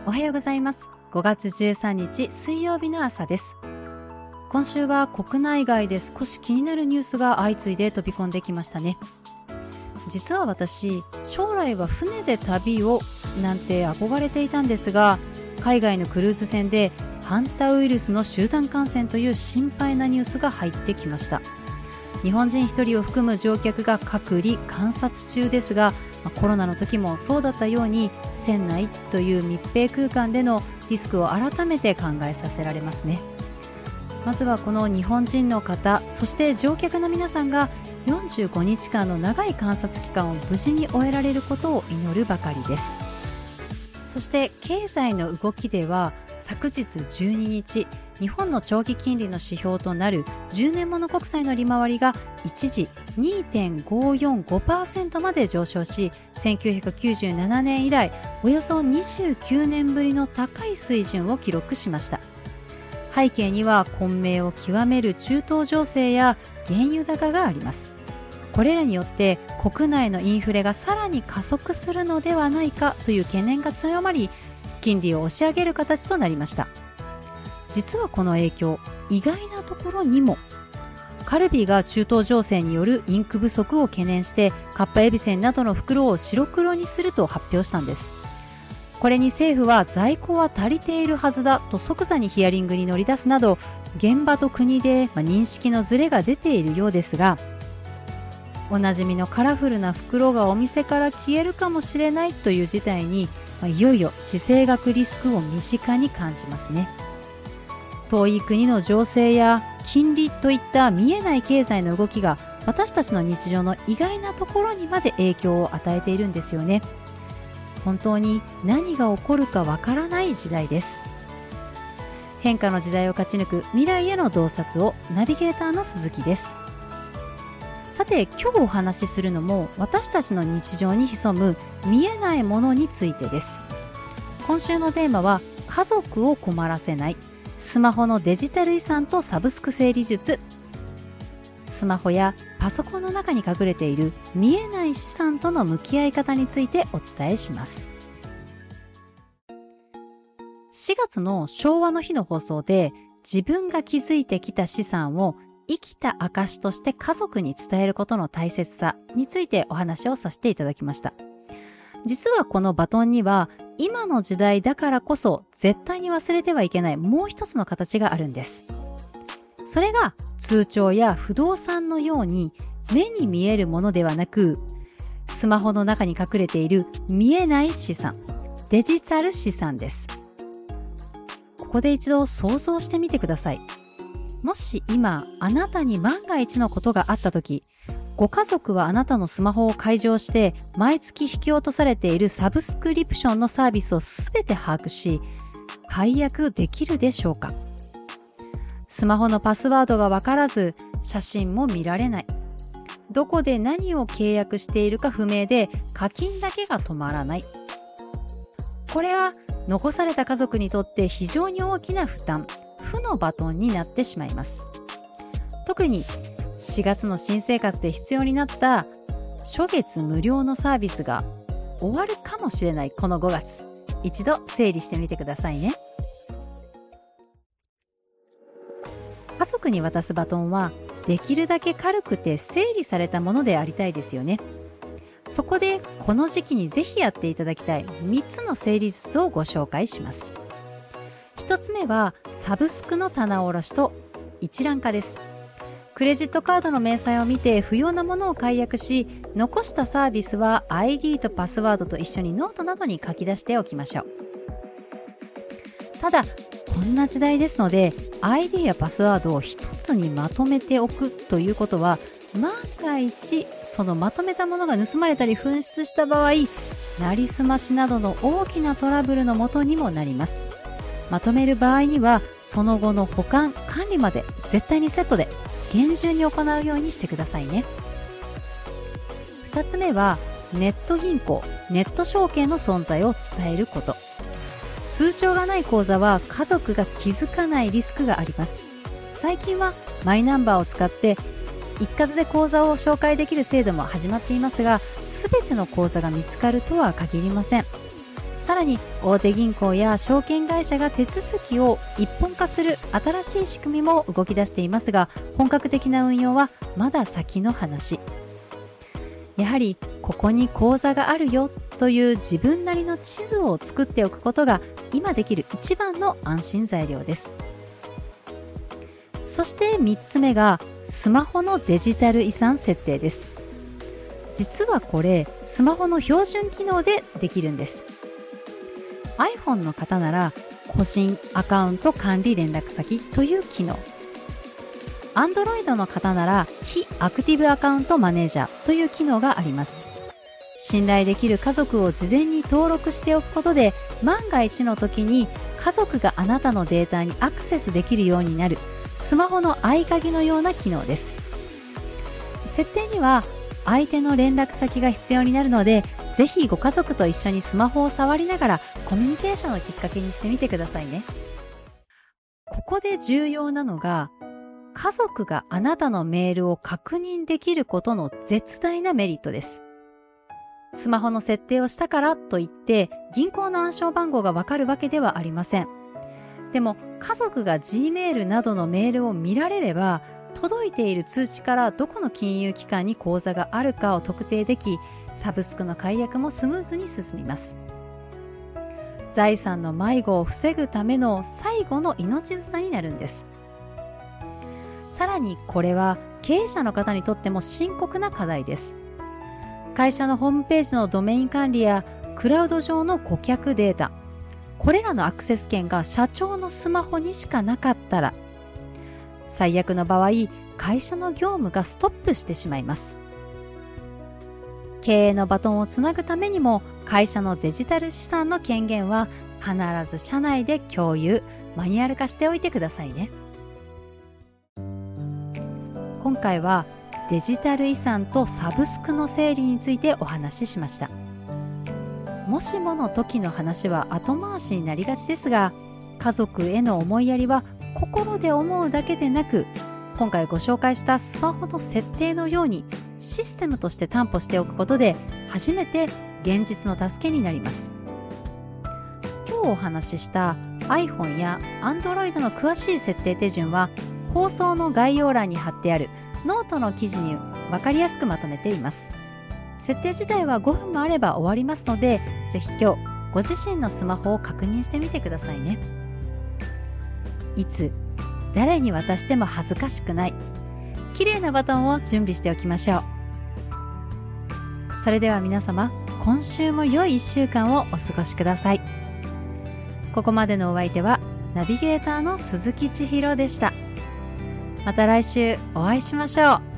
おはようございます。5月13日水曜日の朝です。今週は国内外で少し気になるニュースが相次いで飛び込んできましたね。実は私、将来は船で旅をなんて憧れていたんですが、海外のクルーズ船でハンタウイルスの集団感染という心配なニュースが入ってきました。日本人1人を含む乗客が隔離観察中ですが、コロナの時もそうだったように船内という密閉空間でのリスクを改めて考えさせられますね。まずはこの日本人の方、そして乗客の皆さんが45日間の長い観察期間を無事に終えられることを祈るばかりです。そして経済の動きでは昨日12日、日本の長期金利の指標となる10年物国債の利回りが一時 2.545% まで上昇し、1997年以来およそ29年ぶりの高い水準を記録しました。背景には混迷を極める中東情勢や原油高があります。これらによって国内のインフレがさらに加速するのではないかという懸念が強まり、金利を押し上げる形となりました。実はこの影響、意外なところにも。カルビーが中東情勢によるインク不足を懸念して、カッパエビセンなどの袋を白黒にすると発表したんです。これに政府は在庫は足りているはずだと即座にヒアリングに乗り出すなど、現場と国で認識のズレが出ているようですが、おなじみのカラフルな袋がお店から消えるかもしれないという事態に、いよいよ地政学リスクを身近に感じますね。遠い国の情勢や金利といった見えない経済の動きが私たちの日常の意外なところにまで影響を与えているんですよね。本当に何が起こるかわからない時代です。変化の時代を勝ち抜く未来への洞察を、ナビゲーターの鈴木です。さて、今日お話しするのも私たちの日常に潜む見えないものについてです。今週のテーマは家族を困らせないスマホのデジタル遺産とサブスク整理術。スマホやパソコンの中に隠れている見えない資産との向き合い方についてお伝えします。4月の昭和の日の放送で、自分が築いてきた資産を生きた証として家族に伝えることの大切さについてお話をさせていただきました。実はこのバトンには今の時代だからこそ絶対に忘れてはいけないもう一つの形があるんです。それが通帳や不動産のように目に見えるものではなく、スマホの中に隠れている見えない資産、デジタル資産です。ここで一度想像してみてください。もし今あなたに万が一のことがあったとき、ご家族はあなたのスマホを解錠して毎月引き落とされているサブスクリプションのサービスをすべて把握し、解約できるでしょうか？スマホのパスワードがわからず、写真も見られない。どこで何を契約しているか不明で、課金だけが止まらない。これは残された家族にとって非常に大きな負担、負のバトンになってしまいます。特に4月の新生活で必要になった初月無料のサービスが終わるかもしれないこの5月、一度整理してみてくださいね。家族に渡すバトンはできるだけ軽くて整理されたものでありたいですよね。そこでこの時期にぜひやっていただきたい3つの整理術をご紹介します。1つ目はサブスクの棚卸しと一覧化です。クレジットカードの明細を見て不要なものを解約し、残したサービスは ID とパスワードと一緒にノートなどに書き出しておきましょう。ただ、こんな時代ですので ID やパスワードを一つにまとめておくということは、万が一そのまとめたものが盗まれたり紛失した場合、なりすましなどの大きなトラブルの元にもなります。まとめる場合にはその後の保管管理まで絶対にセットで厳重に行うようにしてくださいね。2つ目はネット銀行、ネット証券の存在を伝えること。通帳がない口座は家族が気づかないリスクがあります。最近はマイナンバーを使って一括で口座を紹介できる制度も始まっていますが、すべての口座が見つかるとは限りません。 さらに大手銀行や証券会社が手続きを一本化する新しい仕組みも動き出していますが、本格的な運用はまだ先の話。やはりここに口座があるよという自分なりの地図を作っておくことが今できる一番の安心材料です。そして3つ目がスマホのデジタル遺産設定です。実はこれスマホの標準機能でできるんです。 iPhone の方なら個人アカウント管理連絡先という機能、 Android の方なら非アクティブアカウントマネージャーという機能があります。信頼できる家族を事前に登録しておくことで、万が一の時に家族があなたのデータにアクセスできるようになるスマホの合鍵のような機能です。設定には相手の連絡先が必要になるので、ぜひご家族と一緒にスマホを触りながらコミュニケーションのきっかけにしてみてくださいね。ここで重要なのが、家族があなたのメールを確認できることの絶大なメリットです。スマホの設定をしたからといって銀行の暗証番号がわかるわけではありません。でも家族が Gmail などのメールを見られれば、届いている通知からどこの金融機関に口座があるかを特定でき、サブスクの解約もスムーズに進みます。財産の迷子を防ぐための最後の命綱になるんです。さらにこれは経営者の方にとっても深刻な課題です。会社のホームページのドメイン管理やクラウド上の顧客データ、これらのアクセス権が社長のスマホにしかなかったら、最悪の場合、会社の業務がストップしてしまいます。経営のバトンをつなぐためにも、会社のデジタル資産の権限は必ず社内で共有、マニュアル化しておいてくださいね。今回はデジタル遺産とサブスクの整理についてお話ししました。もしもの時の話は後回しになりがちですが、家族への思いやりは心で思うだけでなく、今回ご紹介したスマホの設定のようにシステムとして担保しておくことで、初めて現実の助けになります。今日お話しした iPhone や Android の詳しい設定手順は、放送の概要欄に貼ってあるノートの記事に分かりやすくまとめています。設定自体は5分もあれば終わりますので、ぜひ今日ご自身のスマホを確認してみてくださいね。いつ誰に渡しても恥ずかしくない綺麗なバトンを準備しておきましょう。それでは皆様、今週も良い1週間をお過ごしください。ここまでのお相手はナビゲーターの鈴木千尋でした。また来週お会いしましょう。